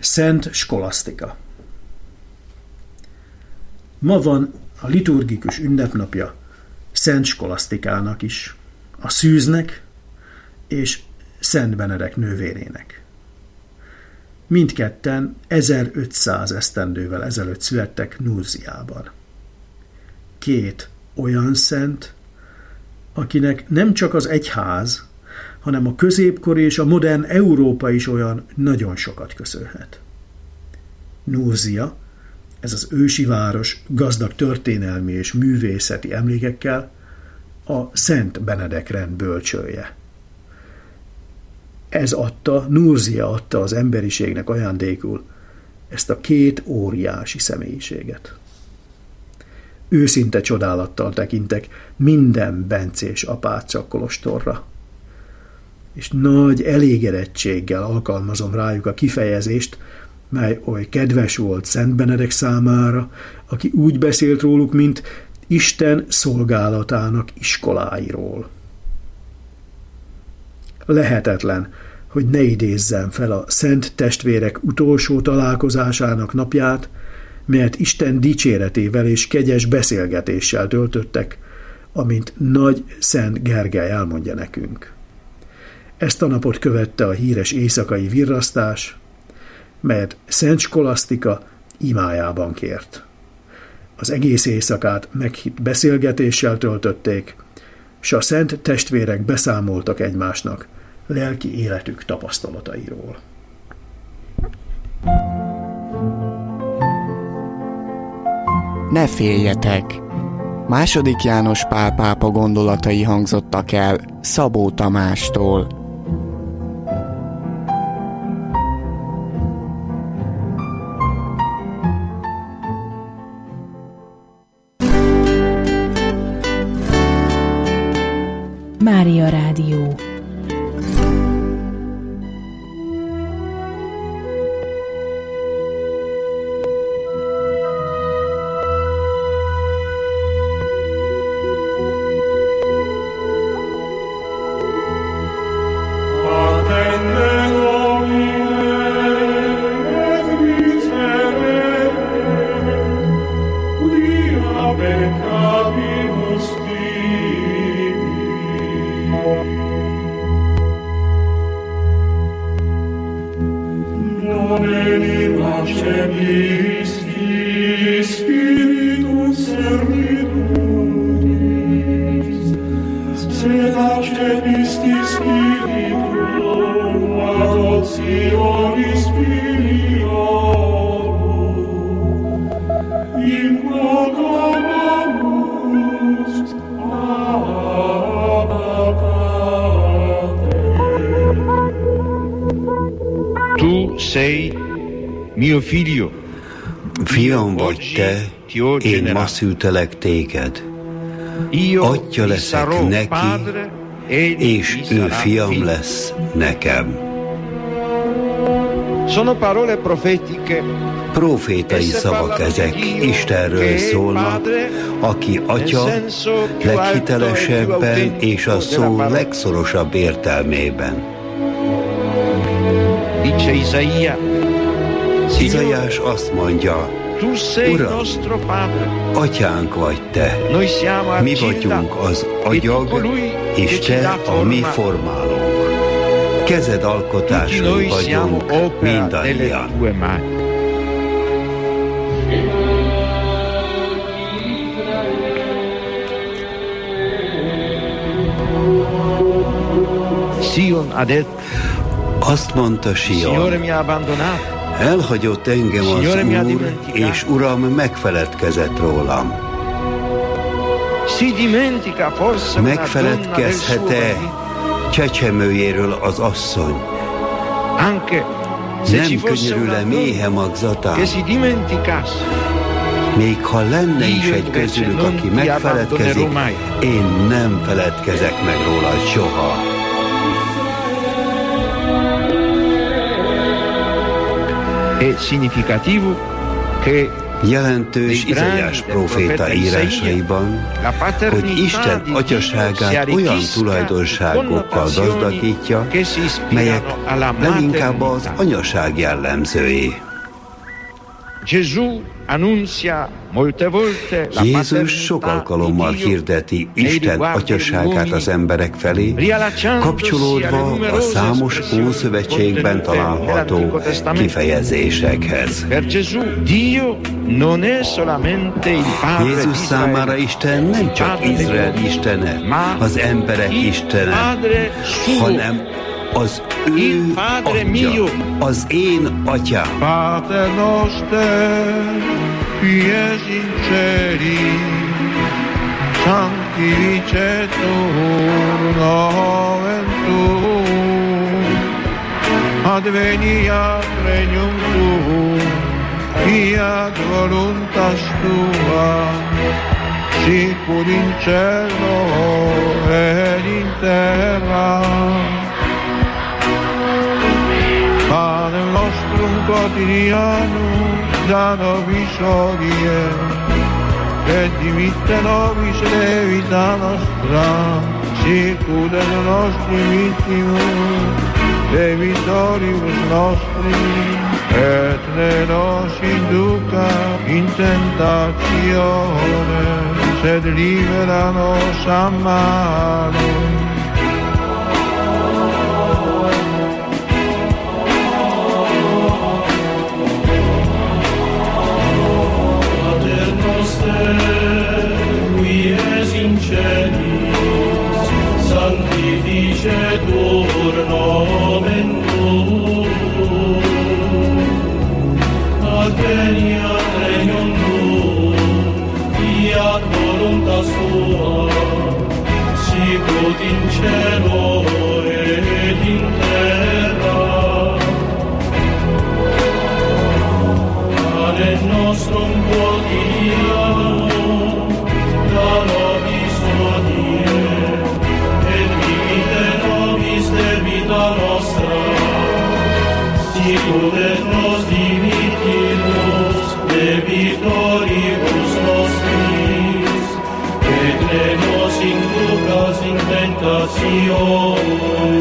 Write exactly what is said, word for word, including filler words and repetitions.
Szent Skolasztika. Ma van a liturgikus ünnepnapja Szent Skolasztikának is, a szűznek és Szent Benedek nővérének. Mindketten ezerötszáz esztendővel ezelőtt születtek Nurziában. Két olyan szent, akinek nem csak az egyház, hanem a középkori és a modern Európa is olyan nagyon sokat köszönhet. Nurzia, ez az ősi város gazdag történelmi és művészeti emlékekkel, a Szent Benedek rend bölcsője. Ez adta, Nurzia adta az emberiségnek ajándékul ezt a két óriási személyiséget. Őszinte csodálattal tekintek minden bencés apáca kolostorra, és nagy elégedettséggel alkalmazom rájuk a kifejezést, mely oly kedves volt Szent Benedek számára, aki úgy beszélt róluk, mint Isten szolgálatának iskoláiról. Lehetetlen, hogy ne idézzem fel a szent testvérek utolsó találkozásának napját, melyet Isten dicséretével és kegyes beszélgetéssel töltöttek, amint nagy Szent Gergely elmondja nekünk. Ezt a napot követte a híres éjszakai virrasztás, melyet Szent Skolasztika imájában kért. Az egész éjszakát meghitt beszélgetéssel töltötték, s a szent testvérek beszámoltak egymásnak lelki életük tapasztalatairól. Ne féljetek! Második János Pál pápa gondolatai hangzottak el Szabó Tamástól. Mária Rádió. Fiam vagy te, én ma szültelek téged. Atya leszek neki, és ő fiam lesz nekem. Profétai szavak ezek, Istenről szólnak, aki atya leghitelesebben és a szó legszorosabb értelmében. Izaiás azt mondja, Uram, atyánk vagy te, mi vagyunk az agyag, és te a mi formálónk. Kezed alkotásai vagyunk mindannyian. Azt mondta Sion, elhagyott engem az Úr, és Uram megfeledkezett rólam. Megfeledkezhet-e csecsemőjéről az asszony? Nem könyörül-e méhe magzatán? Még ha lenne is egy közülük, aki megfeledkezik, én nem feledkezek meg róla soha. Jelentős Izaiás próféta írásaiban, hogy Isten atyaságát olyan tulajdonságokkal gazdagítja, melyek leginkább az anyaság jellemzői. Jézus sok alkalommal hirdeti Isten atyaságát az emberek felé, kapcsolódva a számos Ószövetségben található kifejezésekhez. Jézus számára Isten nem csak Izrael istene, az emberek istene, hanem az ő atya, az én atyám. Pater noster, qui es in celi, sanctificetur nomen tuum, adveniat regnum tuum, fiat voluntas tua, sicur in cielo et in terra. Panem nostrum quotidianum da nobis hodie, et dimitte nobis debita nostra, sicut et nostri vittimus debitoribus nostri, et ne nos induca in tentatione, sed libera nos a malo. Qui es in celis, sanctificetur nomen tuum, adveniat regnum tuum, fiat voluntas tua, sicut in cielo et in terra. Panem nostrum quotidianum da nobis hodie, et dimitte nobis debita nostra, sicut et nos dimittimus debitoribus nostris, et ne nos inducas in tentatione,